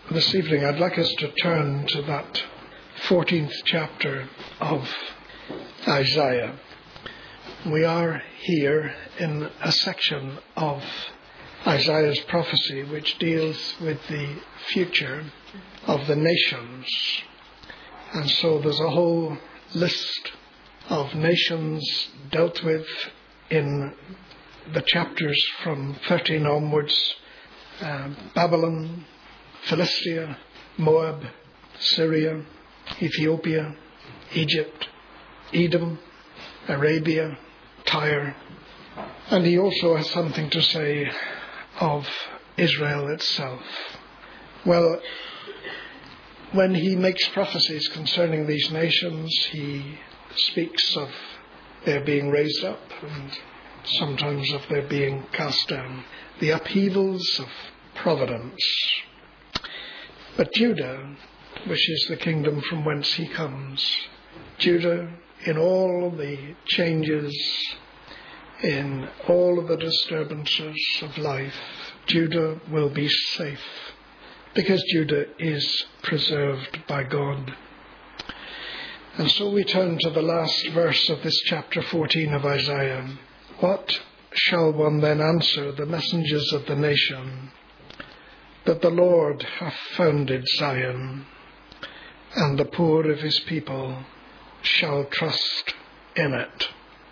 this evening I'd like us to turn to that 14th chapter of Isaiah. We are here in a section of Isaiah's prophecy which deals with the future of the nations. And so there's a whole list of nations dealt with in the chapters from 13 onwards. Babylon, Philistia, Moab, Syria, Ethiopia, Egypt, Edom, Arabia, Tyre. And he also has something to say of Israel itself. Well, when he makes prophecies concerning these nations, he speaks of their being raised up and sometimes of their being cast down, the upheavals of providence. But Judah, which is the kingdom from whence he comes, Judah, in all the changes, in all of the disturbances of life, Judah will be safe because Judah is preserved by God. And so we turn to the last verse of this chapter 14 of Isaiah. What shall one then answer the messengers of the nation? That the Lord hath founded Zion, and the poor of his people shall trust in it.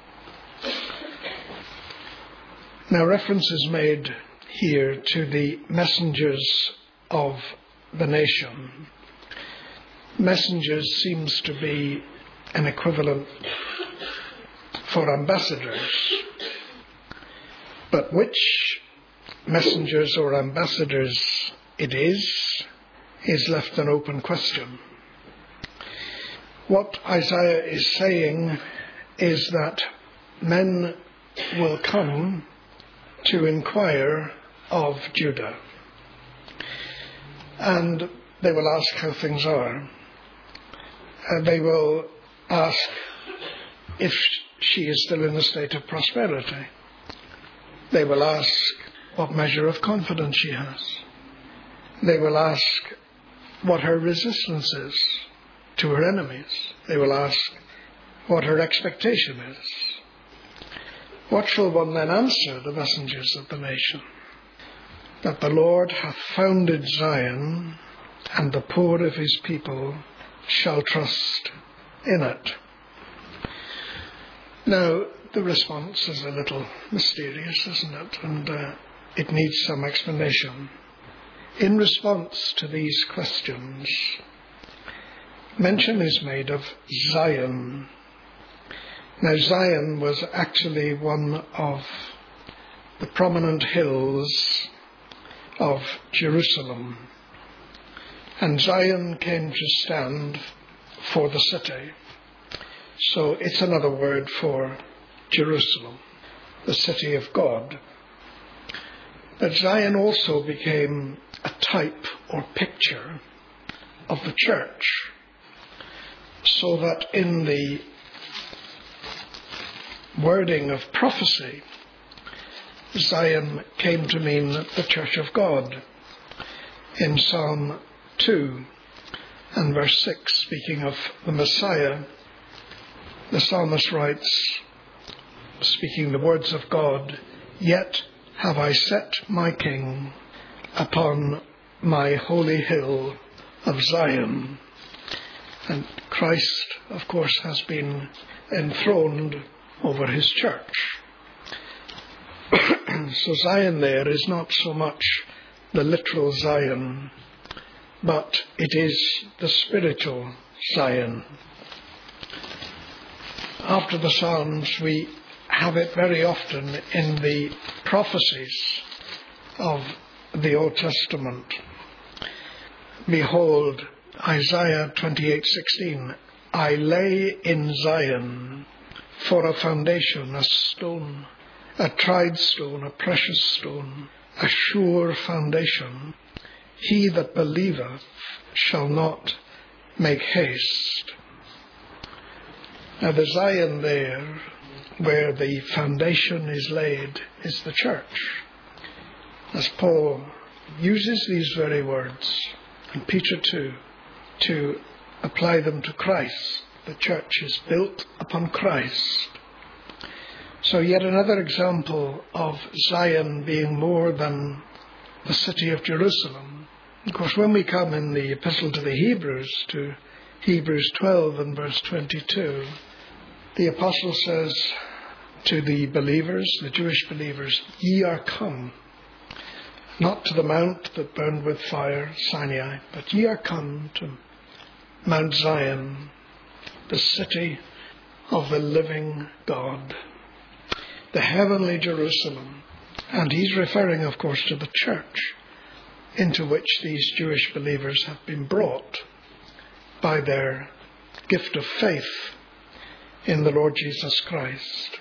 Now reference is made here to the messengers of the nation. Messengers seems to be an equivalent for ambassadors. But which messengers or ambassadors it is left an open question. What Isaiah is saying is that men will come to inquire of Judah, and they will ask how things are. They will ask if she is still in a state of prosperity. They will ask what measure of confidence she has. They will ask what her resistance is to her enemies. They will ask what her expectation is. What shall one then answer the messengers of the nation? That the Lord hath founded Zion, and the poor of his people shall trust in it. Now, the response is a little mysterious, isn't it? And it needs some explanation. In response to these questions, mention is made of Zion. Now, Zion was actually one of the prominent hills of Jerusalem. And Zion came to stand for the city. So it's another word for Jerusalem, the city of God. But Zion also became a type or picture of the church, so that in the wording of prophecy, Zion came to mean the church of God. In Psalm 2 and verse 6, speaking of the Messiah, the psalmist writes, speaking the words of God, "Yet have I set my king upon my holy hill of Zion." And Christ, of course, has been enthroned over his church. So Zion there is not so much the literal Zion, but it is the spiritual Zion. After the Psalms, we have it very often in the prophecies of the Old Testament. Behold, Isaiah 28:16, "I lay in Zion for a foundation, a stone, a tried stone, a precious stone, a sure foundation. He that believeth shall not make haste." Now the Zion there, where the foundation is laid, is the church. As Paul uses these very words, and Peter too, to apply them to Christ. The church is built upon Christ. So yet another example of Zion being more than the city of Jerusalem. Of course, when we come in the epistle to the Hebrews, to Hebrews 12 and verse 22, the apostle says to the believers, the Jewish believers, "Ye are come, not to the mount that burned with fire, Sinai, but ye are come to Mount Zion, the city of the living God, the heavenly Jerusalem." And he's referring, of course, to the church into which these Jewish believers have been brought by their gift of faith in the Lord Jesus Christ.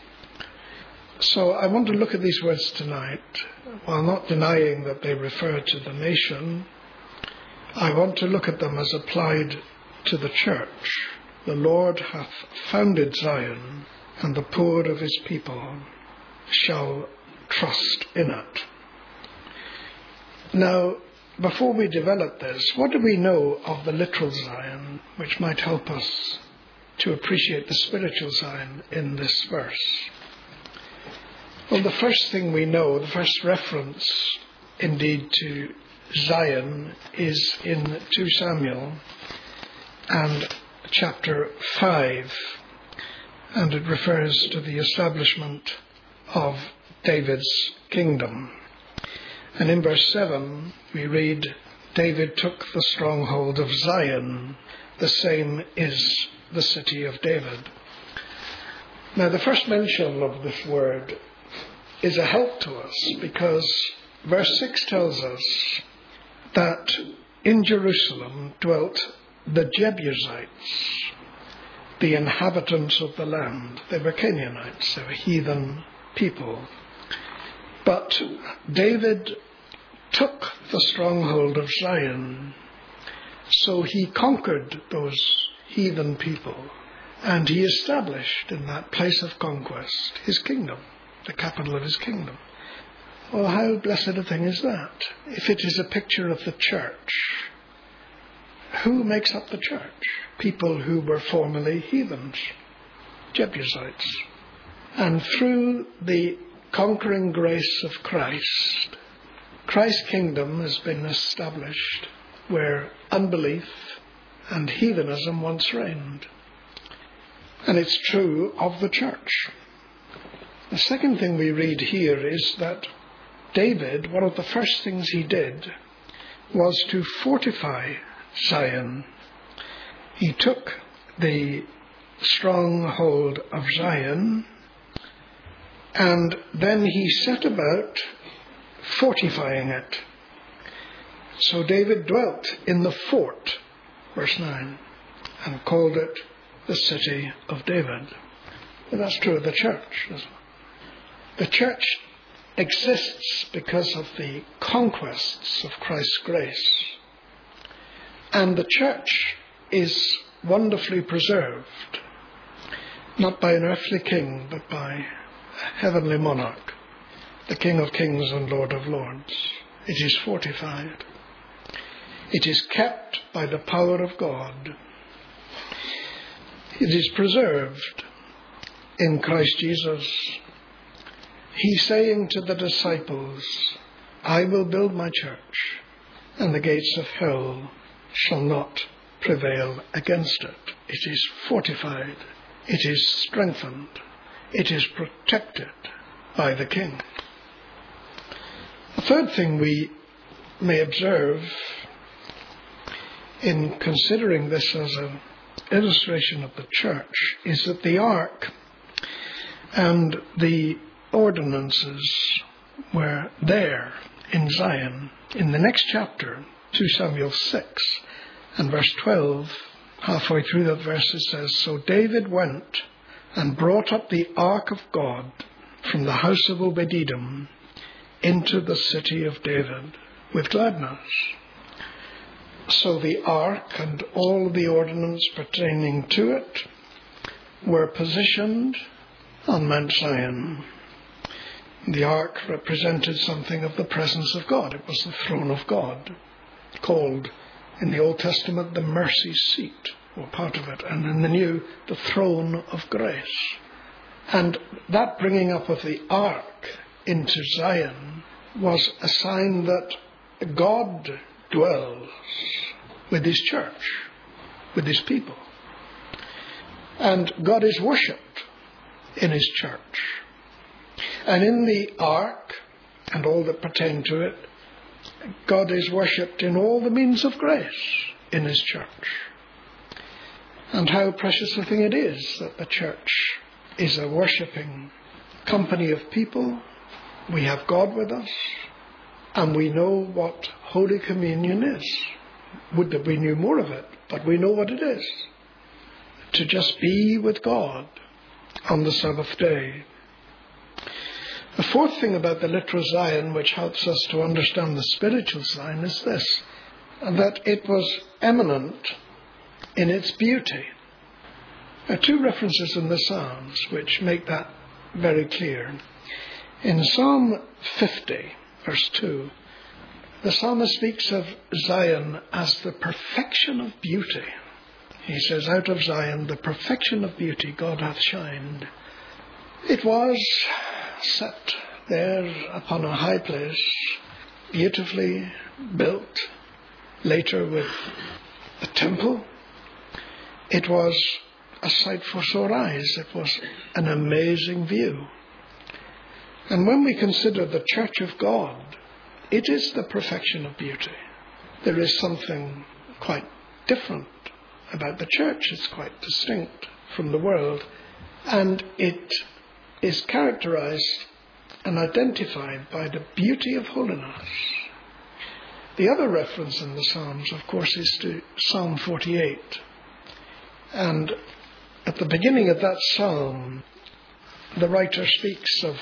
So I want to look at these words tonight, while not denying that they refer to the nation. I want to look at them as applied to the church. The Lord hath founded Zion, and the poor of his people shall trust in it. Now, before we develop this, what do we know of the literal Zion, which might help us to appreciate the spiritual Zion in this verse? Well, the first thing we know, the first reference indeed to Zion, is in 2 Samuel and chapter 5, and it refers to the establishment of David's kingdom. And in verse 7 we read, "David took the stronghold of Zion, the same is the city of David." Now the first mention of this word is a help to us, because verse 6 tells us that in Jerusalem dwelt the Jebusites, the inhabitants of the land. They were Canaanites, they were heathen people. But David took the stronghold of Zion, so he conquered those heathen people, and he established in that place of conquest his kingdom, the capital of his kingdom. Well, how blessed a thing is that? If it is a picture of the church, who makes up the church? People who were formerly heathens, Jebusites. And through the conquering grace of Christ, Christ's kingdom has been established where unbelief and heathenism once reigned. And it's true of the church. The second thing we read here is that David, one of the first things he did was to fortify Zion. He took the stronghold of Zion, and then he set about fortifying it. So David dwelt in the fort, verse 9, and called it the city of David. And that's true of the church, isn't it? The church exists because of the conquests of Christ's grace. And the church is wonderfully preserved, not by an earthly king, but by a heavenly monarch, the King of Kings and Lord of Lords. It is fortified. It is kept by the power of God. It is preserved in Christ Jesus. He's saying to the disciples, "I will build my church, and the gates of hell shall not prevail against it." It is fortified. It is strengthened. It is protected by the King. The third thing we may observe in considering this as an illustration of the church is that the ark and the ordinances were there in Zion. In the next chapter, 2 Samuel 6 and verse 12, halfway through that verse it says, "So David went and brought up the ark of God from the house of Obed-Edom into the city of David with gladness." So the ark and all the ordinance pertaining to it were positioned on Mount Zion. The ark represented something of the presence of God. It was the throne of God. called in the Old Testament the mercy seat, or part of it, and in the New, the throne of grace. And that bringing up of the ark into Zion was a sign that God dwells with his church, with his people. And God is worshipped in his church. And in the ark and all that pertain to it, God is worshipped in all the means of grace in his church. And how precious a thing it is that the church is a worshipping company of people. We have God with us, and we know what Holy Communion is. Would that we knew more of it, but we know what it is. To just be with God on the Sabbath day. The fourth thing about the literal Zion, which helps us to understand the spiritual Zion, is this, that it was eminent in its beauty. There are two references in the Psalms which make that very clear. In Psalm 50, verse 2, the psalmist speaks of Zion as the perfection of beauty. He says, out of Zion, the perfection of beauty God hath shined. It was set there upon a high place, beautifully built, later with a temple. It was a sight for sore eyes. It was an amazing view. And when we consider the church of God, it is the perfection of beauty. There is something quite different about the church. It's quite distinct from the world. And it is characterized and identified by the beauty of holiness. The other reference in the Psalms, of course, is to Psalm 48. And at the beginning of that psalm, the writer speaks of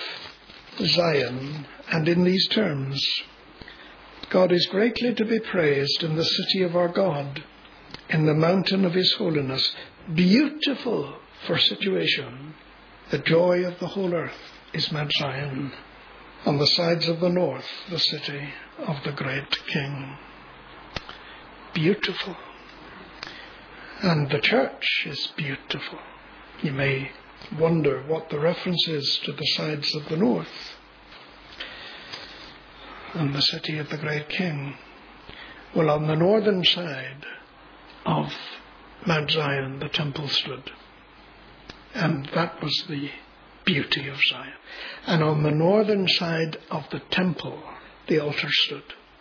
Zion, and in these terms, God is greatly to be praised in the city of our God, in the mountain of his holiness, beautiful for situation. The joy of the whole earth is Mount Zion, on the sides of the north, the city of the great King. Beautiful. And the church is beautiful. You may wonder what the reference is to the sides of the north and the city of the great King. Well, on the northern side of Mount Zion, the temple stood. And that was the beauty of Zion. And on the northern side of the temple, the altar stood.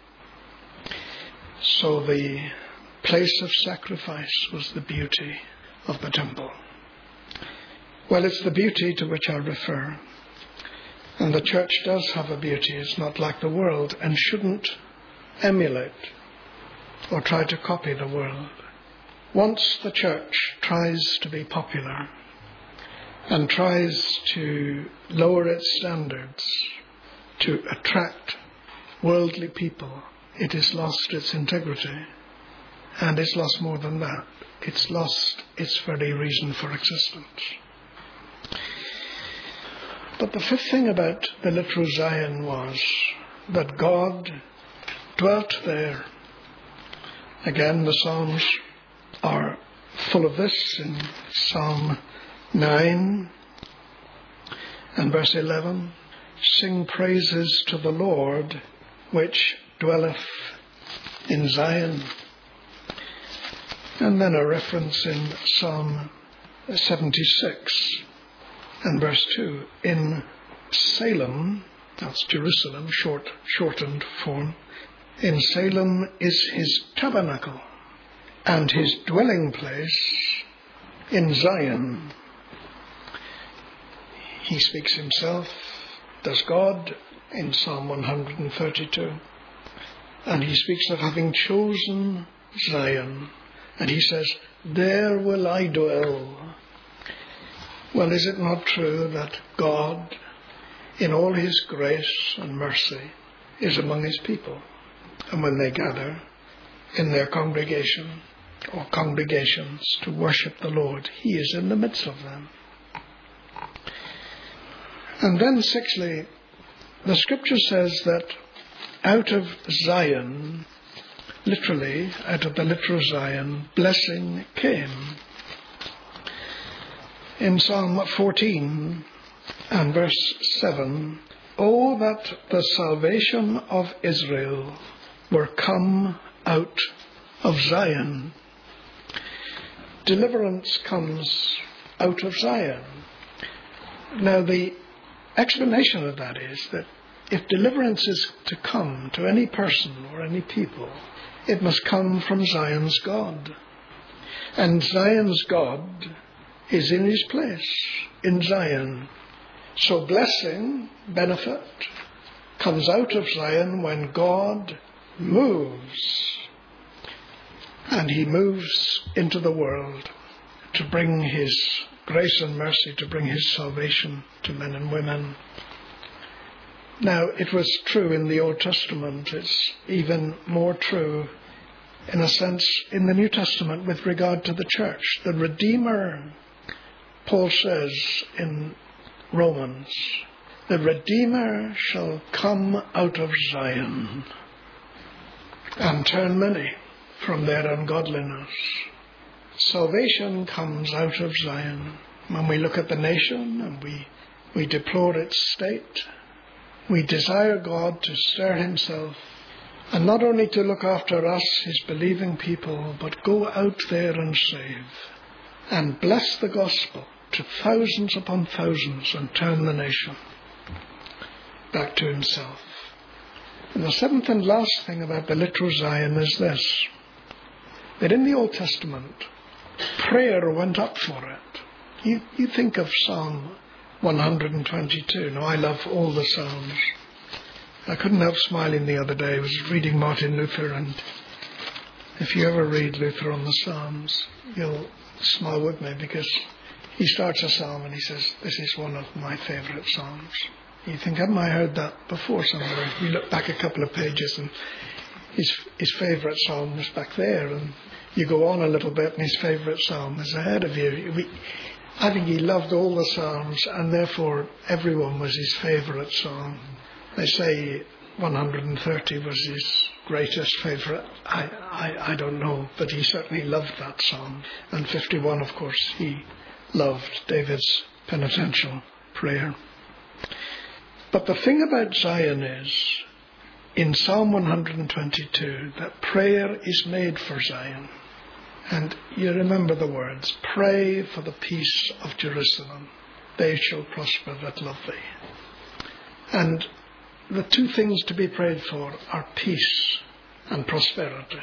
So the place of sacrifice was the beauty of the temple. Well, it's the beauty to which I refer. And the church does have a beauty. It's not like the world and shouldn't emulate or try to copy the world. Once the church tries to be popular and tries to lower its standards to attract worldly people, it has lost its integrity. And it's lost more than that. It's lost its very reason for existence. But the fifth thing about the literal Zion was that God dwelt there. Again, the Psalms are full of this. In Psalm 9 and verse 11, sing praises to the Lord, which dwelleth in Zion. And then a reference in Psalm 76 and verse 2. In Salem, that's Jerusalem, shortened form. In Salem is his tabernacle, and his dwelling place in Zion. He speaks himself, does God, in Psalm 132. And he speaks of having chosen Zion. And he says, there will I dwell. Well, is it not true that God, in all his grace and mercy, is among his people? And when they gather in their congregation or congregations to worship the Lord, he is in the midst of them. And then sixthly, the scripture says that out of Zion literally, out of the literal Zion, blessing came. In Psalm 14 and verse 7, "Oh, that the salvation of Israel were come out of Zion." Deliverance comes out of Zion. Now, the explanation of that is that if deliverance is to come to any person or any people, it must come from Zion's God. And Zion's God is in his place, in Zion. So blessing, benefit, comes out of Zion when God moves. And he moves into the world to bring his grace and mercy, to bring his salvation to men and women. Now, it was true in the Old Testament. It's even more true, in a sense, in the New Testament with regard to the church. The Redeemer, Paul says in Romans, the Redeemer shall come out of Zion and turn many from their ungodliness. Salvation comes out of Zion. When we look at the nation and we deplore its state, we desire God to stir himself, and not only to look after us, his believing people, but go out there and save and bless the gospel to thousands upon thousands and turn the nation back to himself. And the seventh and last thing about the literal Zion is this, that in the Old Testament, prayer went up for it. You think of Psalm 122. Now, I love all the Psalms. I couldn't help smiling the other day. I was reading Martin Luther, and if you ever read Luther on the Psalms, you'll smile with me, because he starts a psalm and he says, "This is one of my favourite psalms." You think, haven't I heard that before somewhere? You look back a couple of pages and his favourite psalm is back there, and you go on a little bit and his favourite psalm is ahead of you. I think he loved all the psalms, and therefore everyone was his favourite psalm. They say 130 was his greatest favourite. I don't know, but he certainly loved that psalm. And 51, of course, he loved David's penitential prayer. But the thing about Zion is, in Psalm 122, that prayer is made for Zion. And you remember the words, "Pray for the peace of Jerusalem. They shall prosper that love thee." And the two things to be prayed for are peace and prosperity.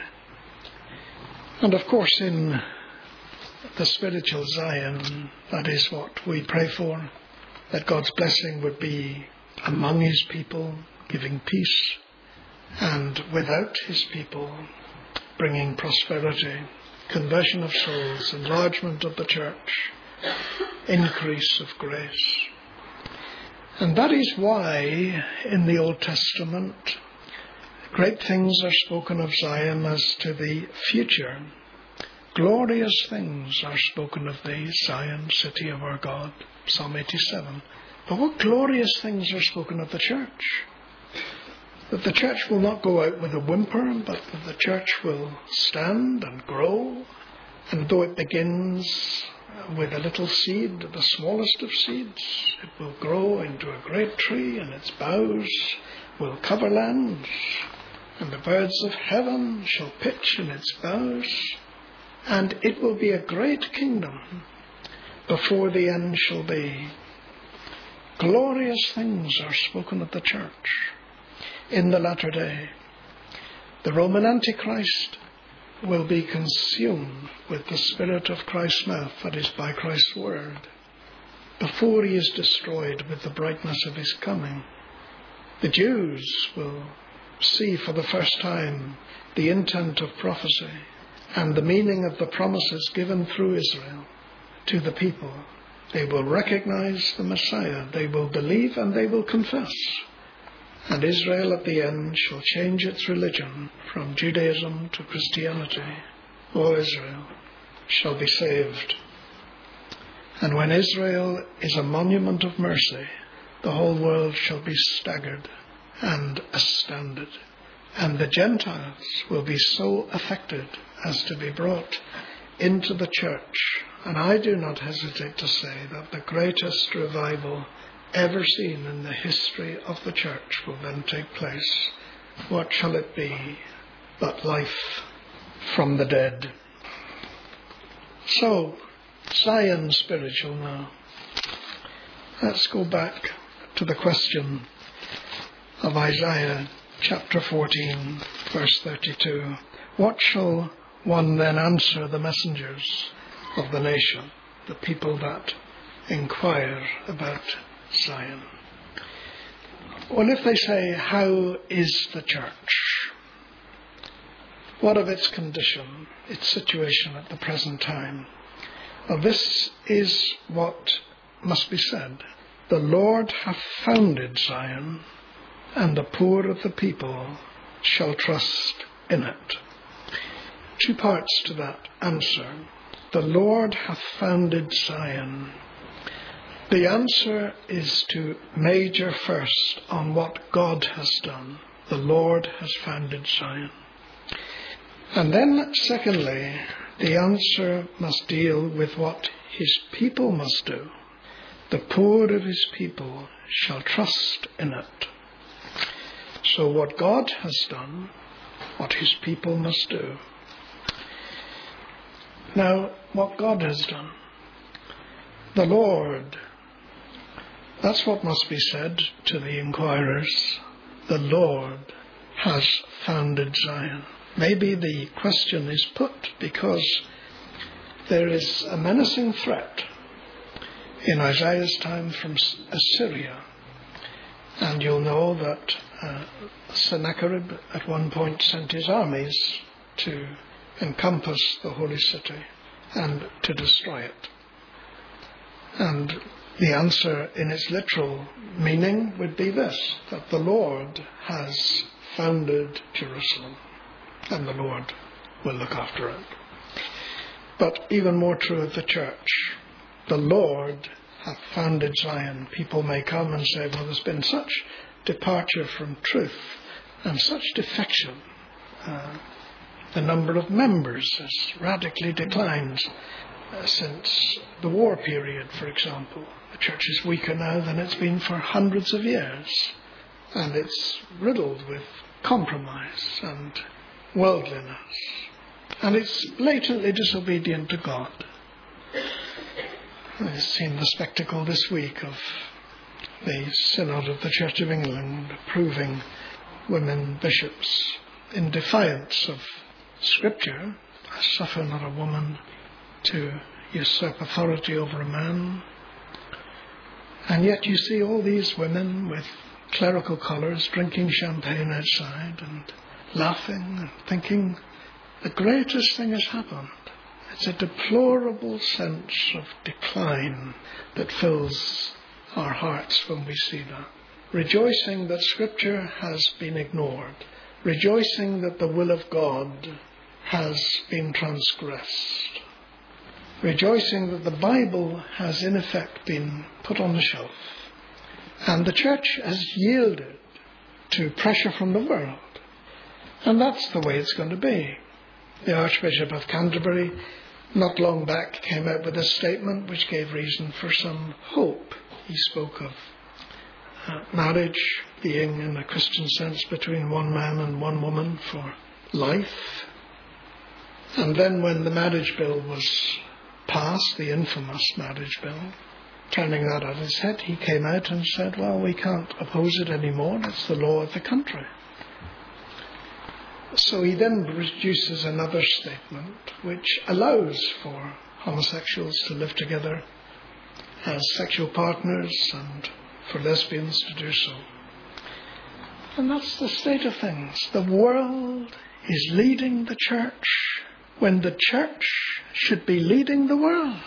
And of course, in the spiritual Zion, that is what we pray for, that God's blessing would be among his people, giving peace, and without his people, bringing prosperity, conversion of souls, enlargement of the church, increase of grace. And that is why in the Old Testament, great things are spoken of Zion as to the future. Glorious things are spoken of thee, Zion, city of our God, Psalm 87. But what glorious things are spoken of the church? That the church will not go out with a whimper, but that the church will stand and grow. And though it begins with a little seed, the smallest of seeds, it will grow into a great tree, and its boughs will cover lands, and the birds of heaven shall pitch in its boughs, and it will be a great kingdom before the end shall be. Glorious things are spoken of the church in the latter day. The Roman Antichrist will be consumed with the spirit of Christ's mouth, that is, by Christ's word, before he is destroyed with the brightness of his coming. The Jews will see for the first time the intent of prophecy and the meaning of the promises given through Israel to the people. They will recognize the Messiah, they will believe, and they will confess. And Israel at the end shall change its religion from Judaism to Christianity. All Israel shall be saved. And when Israel is a monument of mercy, the whole world shall be staggered and astounded And the Gentiles will be so affected as to be brought into the church. And I do not hesitate to say that the greatest revival ever seen in the history of the church will then take place. What shall it be but life from the dead? So, Zion spiritual now. Let's go back to the question of Isaiah chapter 14, verse 32. What shall one then answer the messengers of the nation, the people that inquire about Zion? Well, if they say, how is the church? What of its condition, its situation at the present time? Well, this is what must be said. The Lord hath founded Zion, and the poor of the people shall trust in it. Two parts to that answer. The Lord hath founded Zion. The answer is to major first on what God has done. The Lord has founded Zion. And then secondly, the answer must deal with what his people must do. The poor of his people shall trust in it. So what God has done, what his people must do. Now, what God has done. The Lord, that's what must be said to the inquirers. The Lord has founded Zion. Maybe the question is put because there is a menacing threat in Isaiah's time from Assyria. And you'll know that Sennacherib at one point sent his armies to encompass the holy city and to destroy it. And the answer in its literal meaning would be this, that the Lord has founded Jerusalem and the Lord will look after it. But even more true of the church, the Lord hath founded Zion. People may come and say, well, there's been such departure from truth and such defection. The number of members has radically declined since the war period, for example. The church is weaker now than it's been for hundreds of years. And it's riddled with compromise and worldliness. And it's blatantly disobedient to God. I've seen the spectacle this week of the Synod of the Church of England approving women bishops in defiance of Scripture. I suffer not a woman to usurp authority over a man. And yet you see all these women with clerical collars drinking champagne outside and laughing and thinking the greatest thing has happened. It's a deplorable sense of decline that fills our hearts when we see that. Rejoicing that Scripture has been ignored. Rejoicing that the will of God has been transgressed. Rejoicing that the Bible has in effect been put on the shelf. And the church has yielded to pressure from the world. And that's the way it's going to be. The Archbishop of Canterbury, not long back, came out with a statement which gave reason for some hope. He spoke of marriage being, in a Christian sense, between one man and one woman for life. And then when the marriage bill was passed, the infamous marriage bill, turning that on his head, he came out and said, well, we can't oppose it anymore. It's the law of the country. So he then produces another statement which allows for homosexuals to live together as sexual partners and for lesbians to do so. And that's the state of things. The world is leading the church when the church should be leading the world.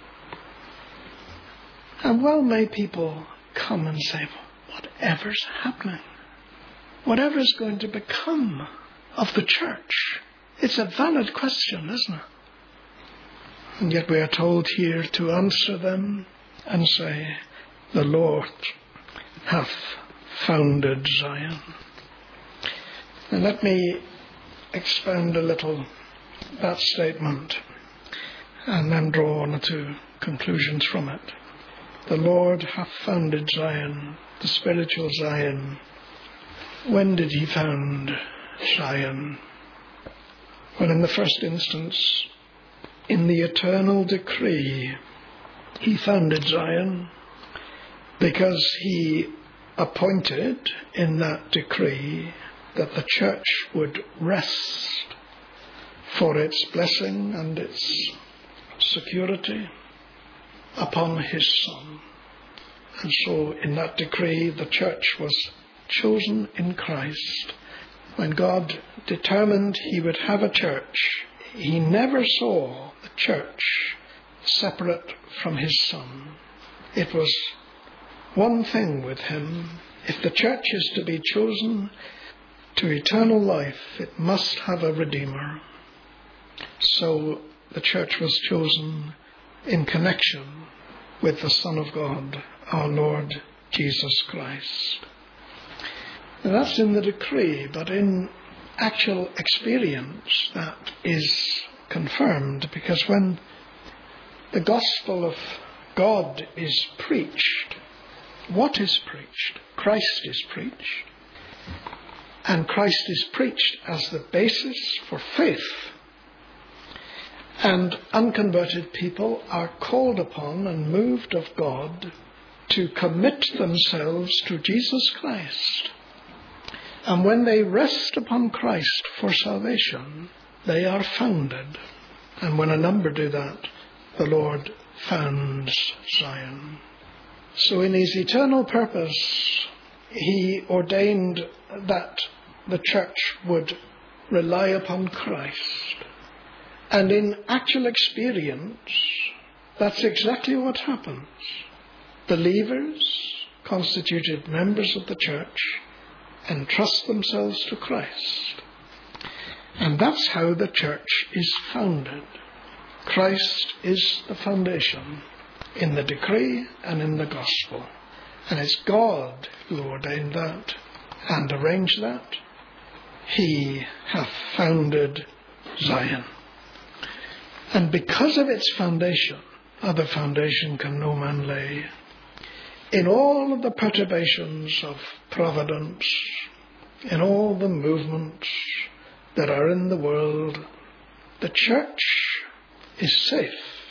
And well may people come and say, well, whatever's happening, whatever's going to become of the church? It's a valid question, isn't it? And yet we are told here to answer them and say, the Lord hath founded Zion. And let me expand a little that statement and then draw one or two conclusions from it. The Lord hath founded Zion, the spiritual Zion. When did he found Zion? Well, in the first instance, in the eternal decree, he founded Zion because he appointed in that decree that the church would rest for its blessing and its security upon his Son. And so in that decree the church was chosen in Christ. When God determined he would have a church, he never saw the church separate from his Son. It was one thing with him. If the church is to be chosen to eternal life, it must have a Redeemer. So the church was chosen in connection with the Son of God, our Lord Jesus Christ. Now that's in the decree, but in actual experience that is confirmed, because when the gospel of God is preached, what is preached? Christ is preached. And Christ is preached as the basis for faith. And unconverted people are called upon and moved of God to commit themselves to Jesus Christ. And when they rest upon Christ for salvation, they are founded. And when a number do that, the Lord founds Zion. So in his eternal purpose, he ordained that the church would rely upon Christ. And in actual experience, that's exactly what happens. Believers, constituted members of the church, entrust themselves to Christ. And that's how the church is founded. Christ is the foundation in the decree and in the gospel. And it's God who ordained that and arranged that. He hath founded Zion. And because of its foundation, other foundation can no man lay. In all of the perturbations of providence, in all the movements that are in the world, the church is safe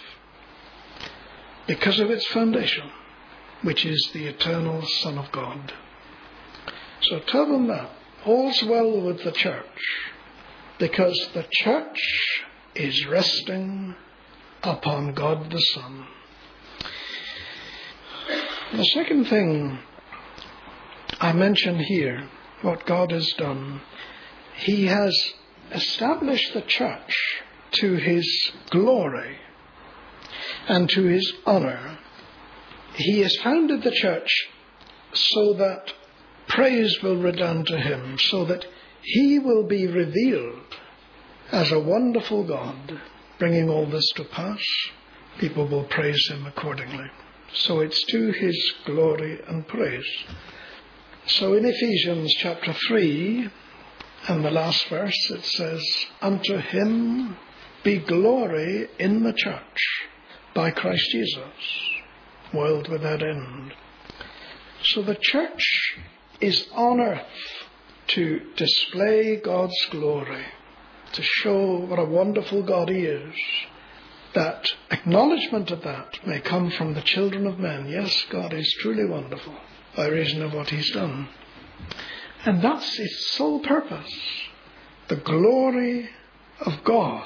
because of its foundation, which is the eternal Son of God. So tell them that all's well with the church, because the church is resting upon God the Son. The second thing I mention here, what God has done, he has established the church to his glory and to his honor. He has founded the church so that praise will redound to him, so that he will be revealed as a wonderful God, bringing all this to pass. People will praise him accordingly. So it's to his glory and praise. So in Ephesians chapter 3 and the last verse it says, unto him be glory in the church by Christ Jesus, world without end. So the church is on earth to display God's glory, to show what a wonderful God he is. That acknowledgement of that may come from the children of men. Yes, God is truly wonderful by reason of what he's done. And that's its sole purpose, the glory of God.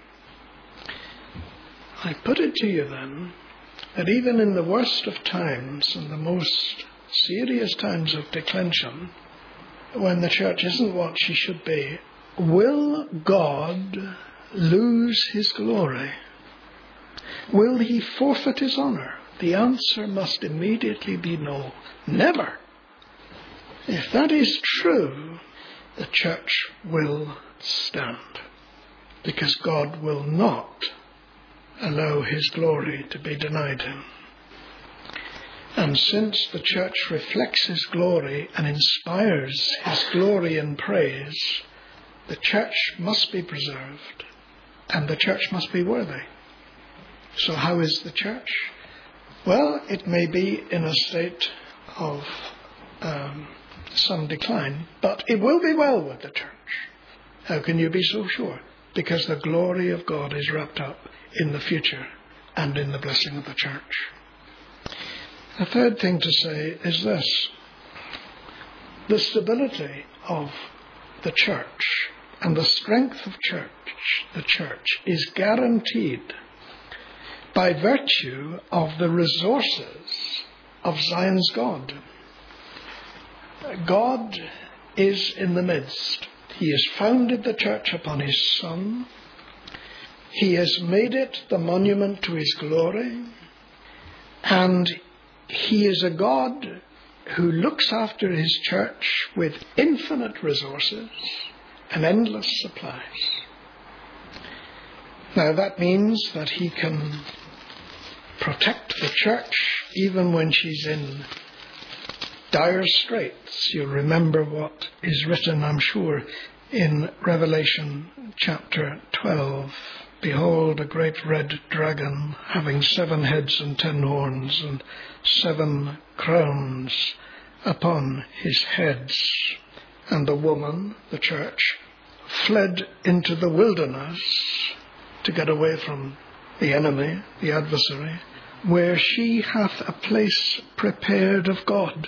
I put it to you then, that even in the worst of times and the most serious times of declension, when the church isn't what she should be, will God lose his glory? Will he forfeit his honor? The answer must immediately be no. Never. If that is true, the church will stand, because God will not allow his glory to be denied him. And since the church reflects his glory and inspires his glory and praise, the church must be preserved and the church must be worthy. So how is the church? Well, it may be in a state of some decline, but it will be well with the church. How can you be so sure? Because the glory of God is wrapped up in the future and in the blessing of the church. The third thing to say is this: the stability of the church and the strength of the church is guaranteed by virtue of the resources of Zion's God. God is in the midst. He has founded the church upon his Son. He has made it the monument to his glory. And he is a God who looks after his church with infinite resources and endless supplies. Now that means that he can protect the church even when she's in dire straits. You'll remember what is written, I'm sure, in Revelation chapter 12. Behold, a great red dragon, having 7 heads and 10 horns, and 7 crowns upon his heads. And the woman, the church, fled into the wilderness to get away from the enemy, the adversary, where she hath a place prepared of God.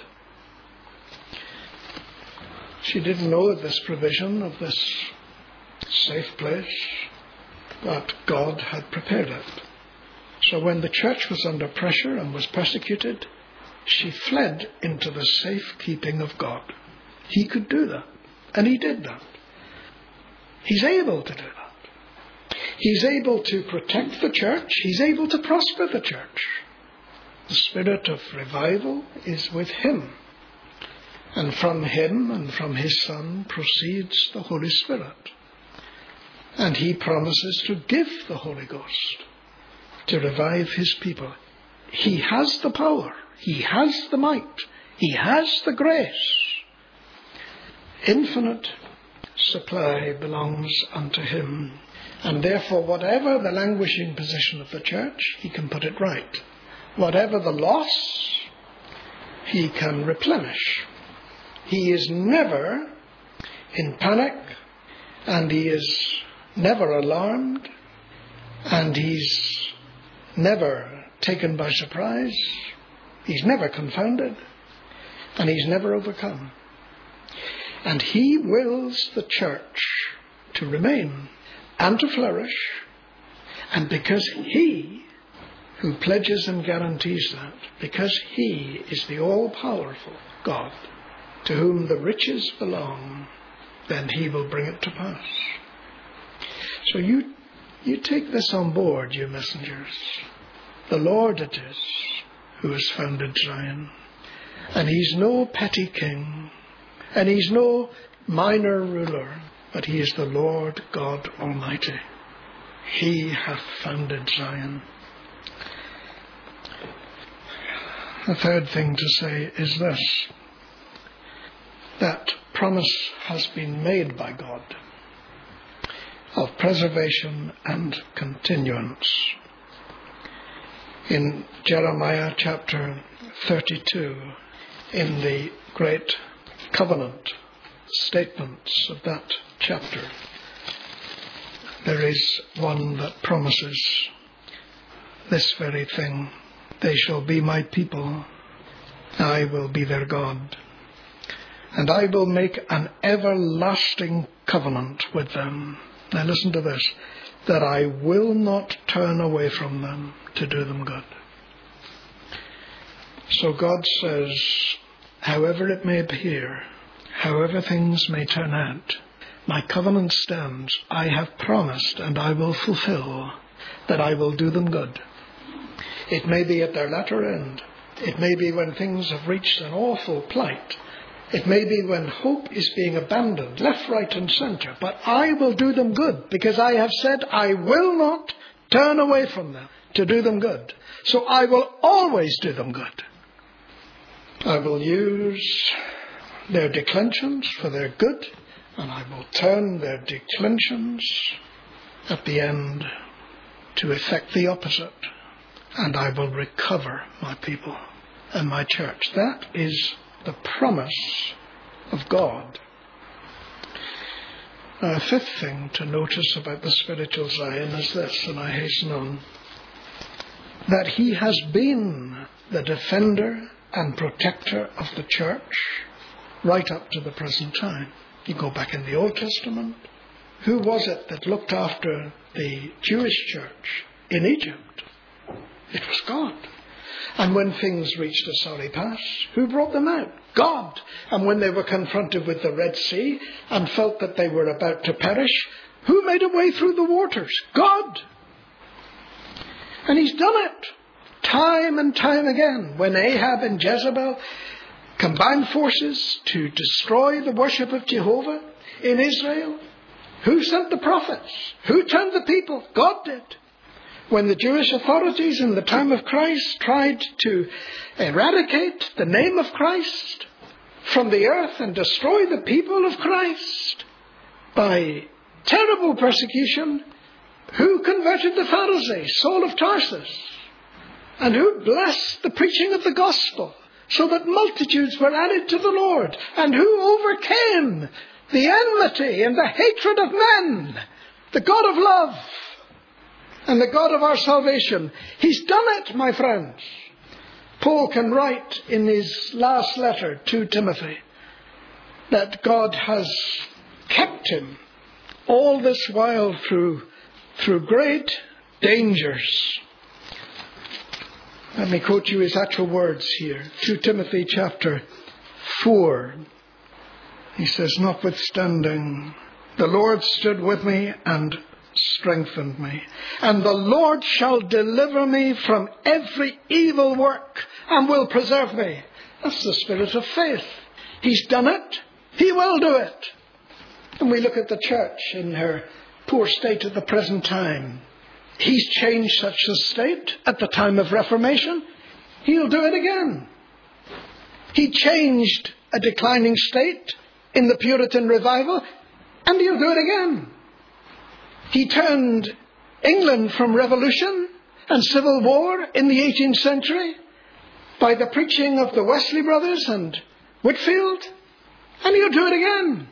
She didn't know of this provision, of this safe place, but God had prepared it. So when the church was under pressure and was persecuted, she fled into the safekeeping of God. He could do that, and he did that. He's able to do that. He's able to protect the church. He's able to prosper the church. The spirit of revival is with him. And from him and from his Son proceeds the Holy Spirit. And he promises to give the Holy Ghost to revive his people. He has the power. He has the might. He has the grace. Infinite supply belongs unto him. And therefore, whatever the languishing position of the church, he can put it right. Whatever the loss, he can replenish. He is never in panic, and he is never alarmed, and he's never taken by surprise. He's never confounded, and he's never overcome. And he wills the church to remain and to flourish, and because he who pledges and guarantees that, because he is the all-powerful God to whom the riches belong, then he will bring it to pass. So you take this on board, you messengers. The Lord it is who has founded Zion. And he's no petty king, and he's no minor ruler, but he is the Lord God Almighty. He hath founded Zion. The third thing to say is this: that promise has been made by God of preservation and continuance. In Jeremiah chapter 32, in the great covenant statements of that chapter, there is one that promises this very thing: they shall be my people, I will be their God, and I will make an everlasting covenant with them. Now listen to this: that I will not turn away from them to do them good. So God says, however it may appear, however things may turn out, my covenant stands. I have promised, and I will fulfill, that I will do them good. It may be at their latter end. It may be when things have reached an awful plight. It may be when hope is being abandoned, left, right, and centre. But I will do them good, because I have said I will not turn away from them to do them good. So I will always do them good. I will use their declensions for their good, and I will turn their declensions at the end to effect the opposite, and I will recover my people and my church. That is the promise of God. Now, a fifth thing to notice about the spiritual Zion is this, and I hasten on, that he has been the defender and protector of the church right up to the present time. You go back in the Old Testament, who was it that looked after the Jewish church in Egypt? It was God. And when things reached a sorry pass, who brought them out? God. And when they were confronted with the Red Sea and felt that they were about to perish, who made a way through the waters? God. And he's done it time and time again. When Ahab and Jezebel combined forces to destroy the worship of Jehovah in Israel, who sent the prophets? Who turned the people? God did. When the Jewish authorities in the time of Christ tried to eradicate the name of Christ from the earth and destroy the people of Christ by terrible persecution, who converted the Pharisee, Saul of Tarsus, and who blessed the preaching of the gospel so that multitudes were added to the Lord, and who overcame the enmity and the hatred of men, the God of love and the God of our salvation. He's done it, my friends. Paul can write in his last letter to Timothy that God has kept him all this while through great dangers. Let me quote you his actual words here. 2 Timothy chapter 4. He says, notwithstanding, the Lord stood with me and strengthened me, and the Lord shall deliver me from every evil work and will preserve me. That's the spirit of faith. He's done it. He will do it. And we look at the church in her poor state at the present time. He's changed such a state at the time of Reformation. He'll do it again. He changed a declining state in the Puritan revival, and he'll do it again. He turned England from revolution and civil war in the 18th century by the preaching of the Wesley brothers and Whitefield, and he'll do it again.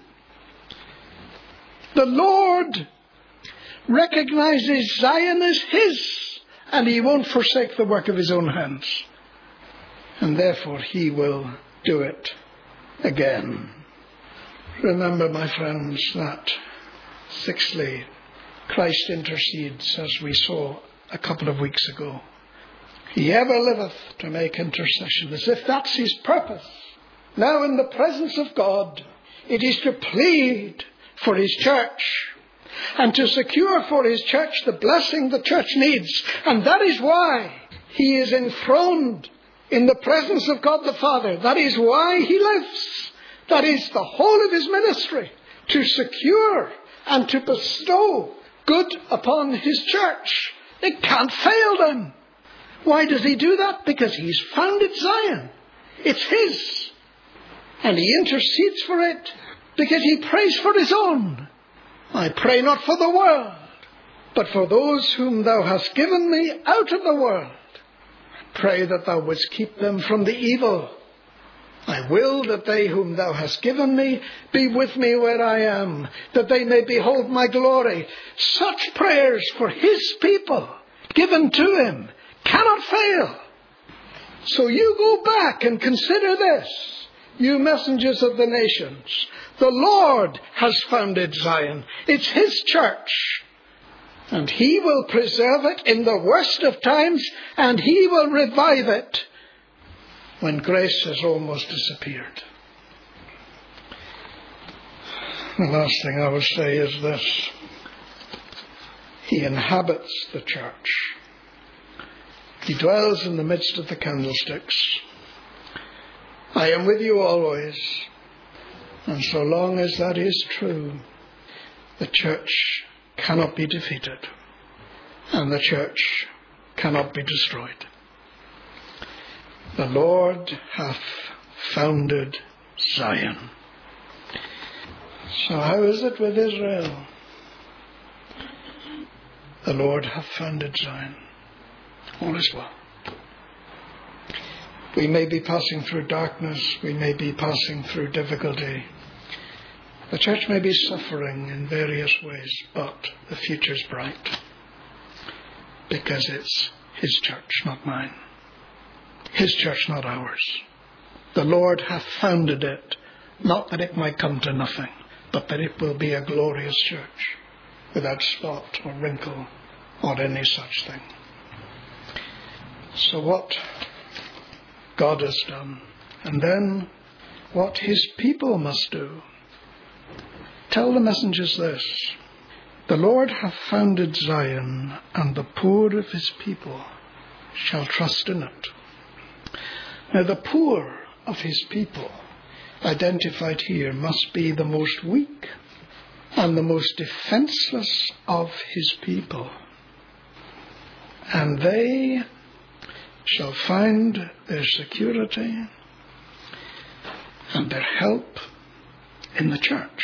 The Lord recognizes Zion as his, and he won't forsake the work of his own hands. And therefore he will do it again. Remember, my friends, that sixthly, Christ intercedes, as we saw a couple of weeks ago. He ever liveth to make intercession, as if that's his purpose. Now in the presence of God, it is to plead for his church and to secure for his church the blessing the church needs. And that is why he is enthroned in the presence of God the Father. That is why he lives. That is the whole of his ministry, to secure and to bestow good upon his church. It can't fail them. Why does he do that? Because he's founded Zion. It's his. And he intercedes for it because he prays for his own. I pray not for the world, but for those whom thou hast given me out of the world. I pray that thou wouldst keep them from the evil. I will that they whom thou hast given me be with me where I am, that they may behold my glory. Such prayers for his people, given to him, cannot fail. So you go back and consider this, you messengers of the nations. The Lord has founded Zion. It's his church. And he will preserve it in the worst of times, and he will revive it when grace has almost disappeared. The last thing I will say is this. He inhabits the church. He dwells in the midst of the candlesticks. I am with you always. And so long as that is true, the church cannot be defeated, and the church cannot be destroyed. The Lord hath founded Zion. So how is it with Israel? The Lord hath founded Zion. All is well. We may be passing through darkness. We may be passing through difficulty. The church may be suffering in various ways, but the future's bright. Because it's His church, not mine. His church, not ours. The Lord hath founded it, not that it might come to nothing, but that it will be a glorious church, without spot or wrinkle or any such thing. So what God has done, and then what His people must do. Tell the messengers this: the Lord hath founded Zion, and the poor of His people shall trust in it. Now the poor of His people, identified here, must be the most weak and the most defenseless of His people. And they shall find their security and their help in the church.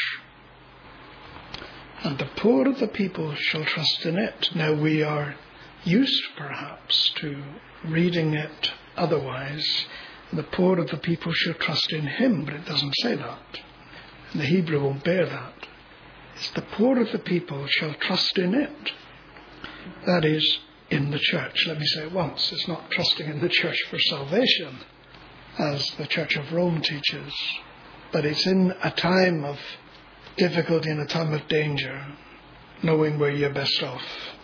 And the poor of the people shall trust in it. Now we are used perhaps to reading it otherwise. The poor of the people shall trust in Him, but it doesn't say that. And the Hebrew won't bear that. It's the poor of the people shall trust in it. That is, in the church. Let me say it once. It's not trusting in the church for salvation, as the Church of Rome teaches, but it's in a time of difficulty, in a time of danger, knowing where you're best off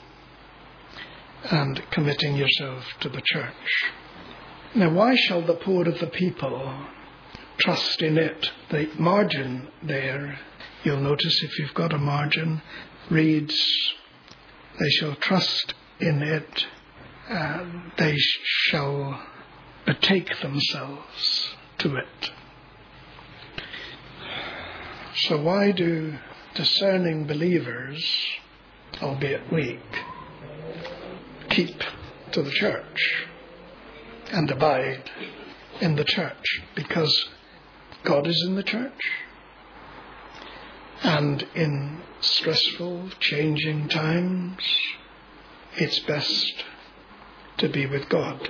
and committing yourself to the church. Now, why shall the poor of the people trust in it? The margin there, you'll notice if you've got a margin, reads, they shall trust in it, they shall betake themselves to it. So why do discerning believers, albeit weak, keep to the church and abide in the church? Because God is in the church. And in stressful, changing times, it's best to be with God.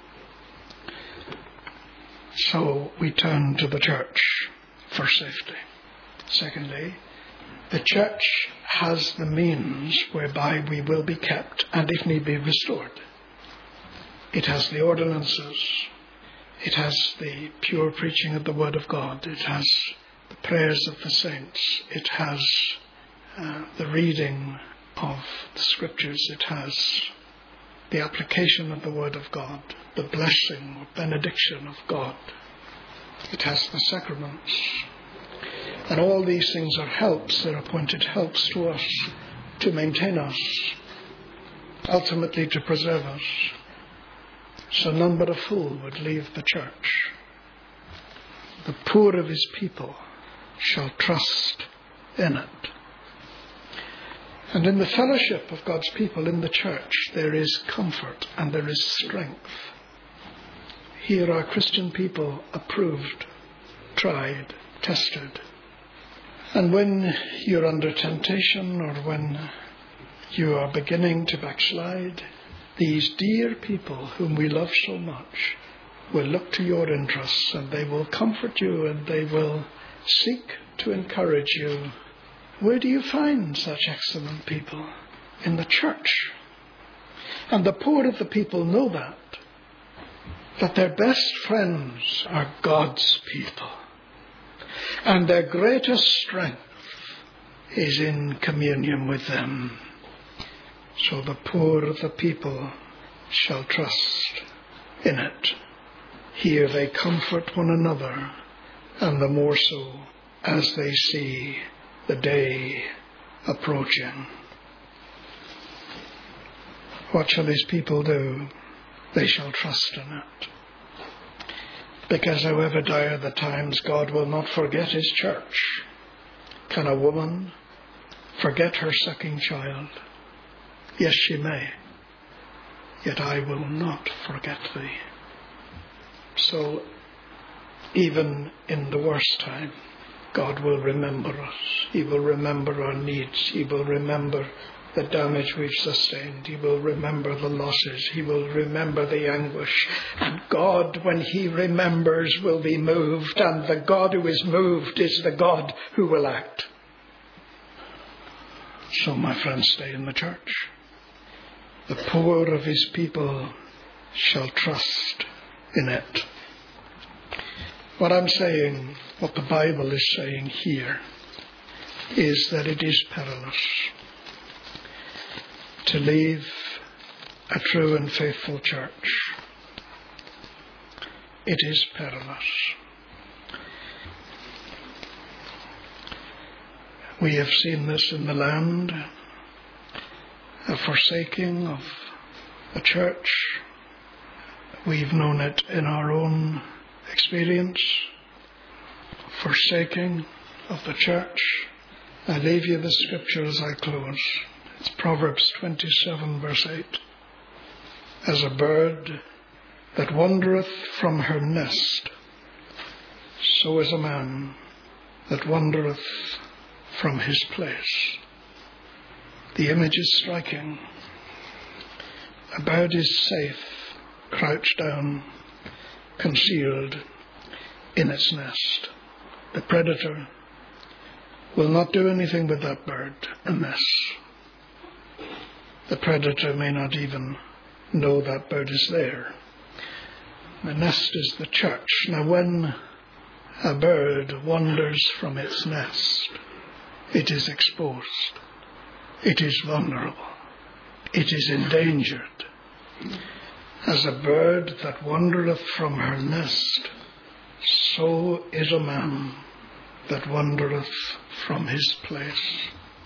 So we turn to the church for safety. Secondly, the church has the means whereby we will be kept and, if need be, restored. It has the ordinances. It has the pure preaching of the Word of God. It has the prayers of the saints. It has the reading of the Scriptures. It has the application of the Word of God, the blessing or benediction of God. It has the sacraments. And all these things are helps. They're appointed helps to us, to maintain us, ultimately to preserve us. So none but a fool would leave the church. The poor of His people shall trust in it. And in the fellowship of God's people in the church, there is comfort and there is strength. Here are Christian people approved, tried, tested. And when you're under temptation or when you are beginning to backslide, these dear people whom we love so much will look to your interests, and they will comfort you, and they will seek to encourage you. Where do you find such excellent people? In the church. And the poor of the people know that their best friends are God's people. And their greatest strength is in communion with them. So the poor of the people shall trust in it. Here they comfort one another, and the more so as they see the day approaching. What shall His people do? They shall trust in it. Because however dire the times, God will not forget His church. Can a woman forget her sucking child? Yes, she may. Yet I will not forget thee. So even in the worst time, God will remember us. He will remember our needs. He will remember the damage we've sustained. He will remember the losses. He will remember the anguish. And God, when he remembers, will be moved. And the God who is moved is the God who will act. So, my friends, stay in the church. The poor of his people shall trust in it. What I'm saying, what the Bible is saying here, is that it is perilous to leave a true and faithful church. It is perilous. We have seen this in the land, a forsaking of the church. We've known it in our own experience, forsaking of the church. I leave you the scripture as I close. It's Proverbs 27 verse 8. As a bird that wandereth from her nest, so is a man that wandereth from his place. The image is striking. A bird is safe, crouched down, concealed in its nest. The predator will not do anything with that bird unless the predator may not even know that bird is there. The nest is the church. Now, when a bird wanders from its nest, it is exposed. It is vulnerable. It is endangered. As a bird that wandereth from her nest, so is a man that wandereth from his place.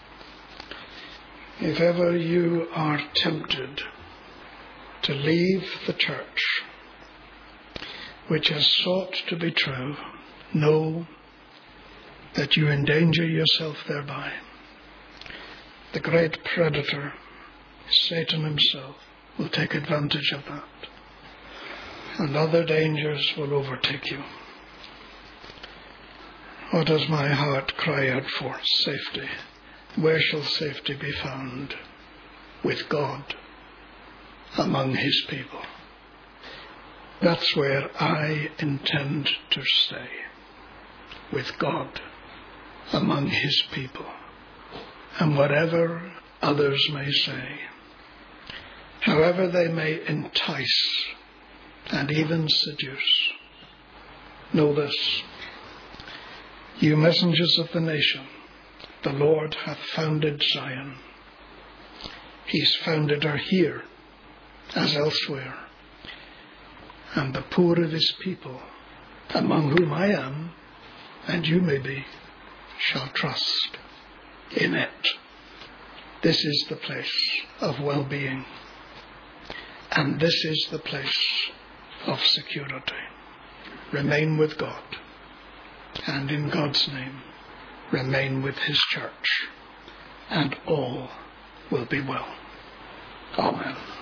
If ever you are tempted to leave the church, which has sought to be true, know that you endanger yourself thereby. The great predator, Satan himself, will take advantage of that, and other dangers will overtake you. What does my heart cry out for? Safety. Where shall safety be found? With God, among his people. That's where I intend to stay. With God, among his people. And whatever others may say, however they may entice and even seduce, know this: you messengers of the nation, the Lord hath founded Zion. He's founded her here as elsewhere. And the poor of his people, among whom I am, and you may be, shall trust in it. This is the place of well-being. And this is the place of security. Remain with God. And in God's name, remain with his church. And all will be well. Amen.